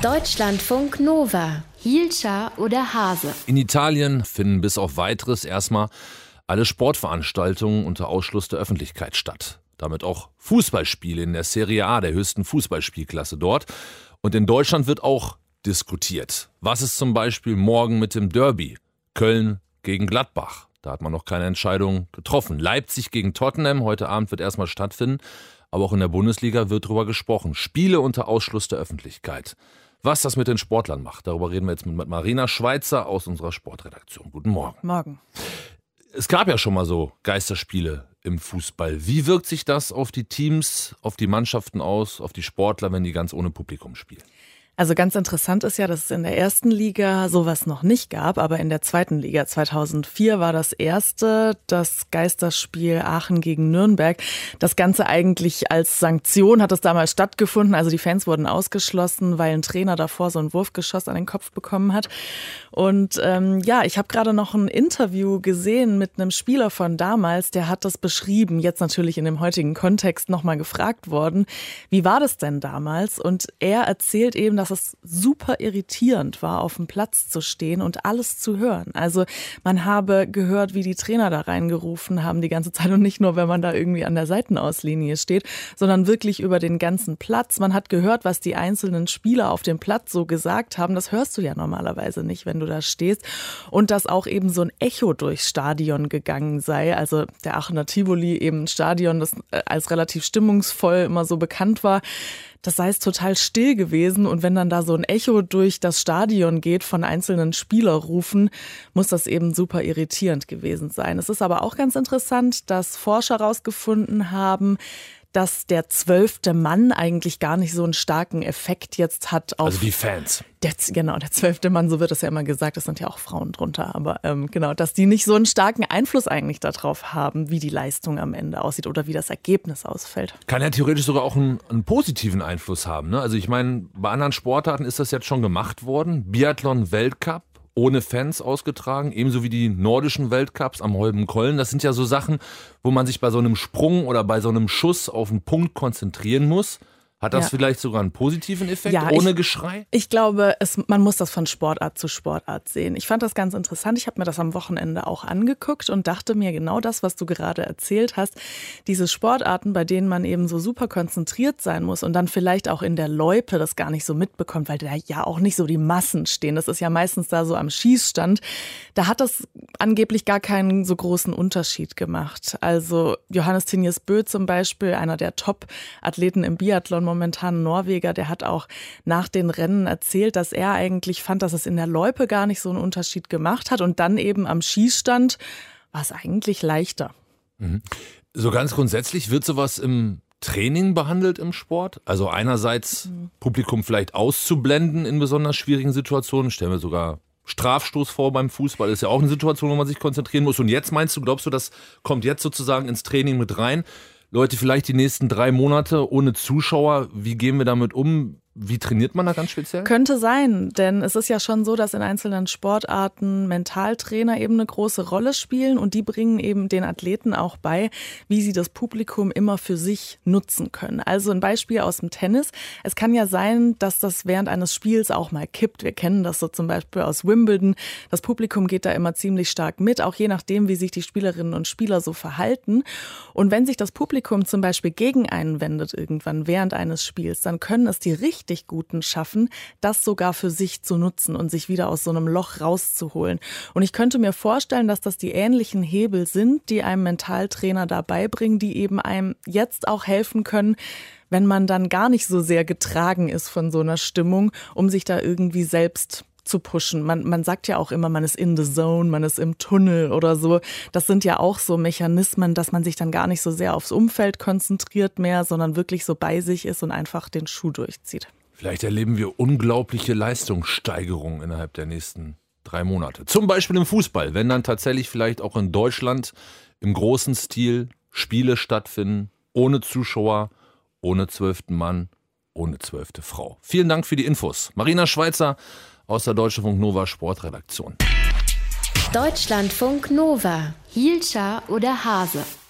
Deutschlandfunk Nova. Hielscher oder Hase? In Italien finden bis auf Weiteres erstmal alle Sportveranstaltungen unter Ausschluss der Öffentlichkeit statt. Damit auch Fußballspiele in der Serie A, der höchsten Fußballspielklasse dort. Und in Deutschland wird auch diskutiert. Was ist zum Beispiel morgen mit dem Derby? Köln gegen Gladbach. Da hat man noch keine Entscheidung getroffen. Leipzig gegen Tottenham, heute Abend wird erstmal stattfinden. Aber auch in der Bundesliga wird darüber gesprochen. Spiele unter Ausschluss der Öffentlichkeit. Was das mit den Sportlern macht, darüber reden wir jetzt mit Marina Schweizer aus unserer Sportredaktion. Guten Morgen. Morgen. Es gab ja schon mal so Geisterspiele im Fußball. Wie wirkt sich das auf die Teams, auf die Mannschaften aus, auf die Sportler, wenn die ganz ohne Publikum spielen? Also ganz interessant ist ja, dass es in der ersten Liga sowas noch nicht gab, aber in der zweiten Liga 2004 war das erste, das Geisterspiel Aachen gegen Nürnberg. Das Ganze eigentlich als Sanktion hat es damals stattgefunden, also die Fans wurden ausgeschlossen, weil ein Trainer davor so ein Wurfgeschoss an den Kopf bekommen hat. Und ich habe gerade noch ein Interview gesehen mit einem Spieler von damals, der hat das beschrieben, jetzt natürlich in dem heutigen Kontext nochmal gefragt worden, wie war das denn damals? Und er erzählt eben, dass es super irritierend war, auf dem Platz zu stehen und alles zu hören. Also man habe gehört, wie die Trainer da reingerufen haben die ganze Zeit und nicht nur, wenn man da irgendwie an der Seitenauslinie steht, sondern wirklich über den ganzen Platz. Man hat gehört, was die einzelnen Spieler auf dem Platz so gesagt haben. Das hörst du ja normalerweise nicht, wenn du da stehst. Und dass auch eben so ein Echo durchs Stadion gegangen sei. Also der Aachener Tivoli, eben ein Stadion, das als relativ stimmungsvoll immer so bekannt war. Das sei es total still gewesen und wenn dann da so ein Echo durch das Stadion geht von einzelnen Spielerrufen, muss das eben super irritierend gewesen sein. Es ist aber auch ganz interessant, dass Forscher herausgefunden haben, dass der 12. Mann eigentlich gar nicht so einen starken Effekt jetzt hat auf... Also die Fans. Der 12. Mann, so wird es ja immer gesagt, es sind ja auch Frauen drunter, aber dass die nicht so einen starken Einfluss eigentlich darauf haben, wie die Leistung am Ende aussieht oder wie das Ergebnis ausfällt. Kann ja theoretisch sogar auch einen positiven Einfluss haben, ne? Also ich meine, bei anderen Sportarten ist das jetzt schon gemacht worden. Biathlon-Weltcup. Ohne Fans ausgetragen, ebenso wie die nordischen Weltcups am Holmenkollen. Das sind ja so Sachen, wo man sich bei so einem Sprung oder bei so einem Schuss auf einen Punkt konzentrieren muss. Hat das vielleicht sogar einen positiven Effekt, ohne Geschrei? Ich glaube, man muss das von Sportart zu Sportart sehen. Ich fand das ganz interessant. Ich habe mir das am Wochenende auch angeguckt und dachte mir genau das, was du gerade erzählt hast. Diese Sportarten, bei denen man eben so super konzentriert sein muss und dann vielleicht auch in der Loipe das gar nicht so mitbekommt, weil da ja auch nicht so die Massen stehen. Das ist ja meistens da so am Schießstand. Da hat das angeblich gar keinen so großen Unterschied gemacht. Also Johannes Tinjes Bø zum Beispiel, einer der Top-Athleten im Biathlon, momentan Norweger, der hat auch nach den Rennen erzählt, dass er eigentlich fand, dass es in der Loipe gar nicht so einen Unterschied gemacht hat und dann eben am Schießstand war es eigentlich leichter. Mhm. So ganz grundsätzlich wird sowas im Training behandelt im Sport? Also einerseits Publikum vielleicht auszublenden in besonders schwierigen Situationen, stellen wir sogar Strafstoß vor beim Fußball, ist ja auch eine Situation, wo man sich konzentrieren muss. Und jetzt glaubst du, das kommt jetzt sozusagen ins Training mit rein? Leute, vielleicht die nächsten 3 Monate ohne Zuschauer, wie gehen wir damit um? Wie trainiert man da ganz speziell? Könnte sein, denn es ist ja schon so, dass in einzelnen Sportarten Mentaltrainer eben eine große Rolle spielen und die bringen eben den Athleten auch bei, wie sie das Publikum immer für sich nutzen können. Also ein Beispiel aus dem Tennis. Es kann ja sein, dass das während eines Spiels auch mal kippt. Wir kennen das so zum Beispiel aus Wimbledon. Das Publikum geht da immer ziemlich stark mit, auch je nachdem, wie sich die Spielerinnen und Spieler so verhalten. Und wenn sich das Publikum zum Beispiel gegen einen wendet irgendwann während eines Spiels, dann können es die richtig Guten schaffen, das sogar für sich zu nutzen und sich wieder aus so einem Loch rauszuholen. Und ich könnte mir vorstellen, dass das die ähnlichen Hebel sind, die einem Mentaltrainer dabei bringen, die eben einem jetzt auch helfen können, wenn man dann gar nicht so sehr getragen ist von so einer Stimmung, um sich da irgendwie selbst zu pushen. Man sagt ja auch immer, man ist in the zone, man ist im Tunnel oder so. Das sind ja auch so Mechanismen, dass man sich dann gar nicht so sehr aufs Umfeld konzentriert mehr, sondern wirklich so bei sich ist und einfach den Schuh durchzieht. Vielleicht erleben wir unglaubliche Leistungssteigerungen innerhalb der nächsten 3 Monate. Zum Beispiel im Fußball, wenn dann tatsächlich vielleicht auch in Deutschland im großen Stil Spiele stattfinden, ohne Zuschauer, ohne 12. Mann, ohne 12. Frau. Vielen Dank für die Infos. Marina Schweizer aus der Deutschlandfunk Nova Sportredaktion. Deutschlandfunk Nova. Hielscher oder Hase?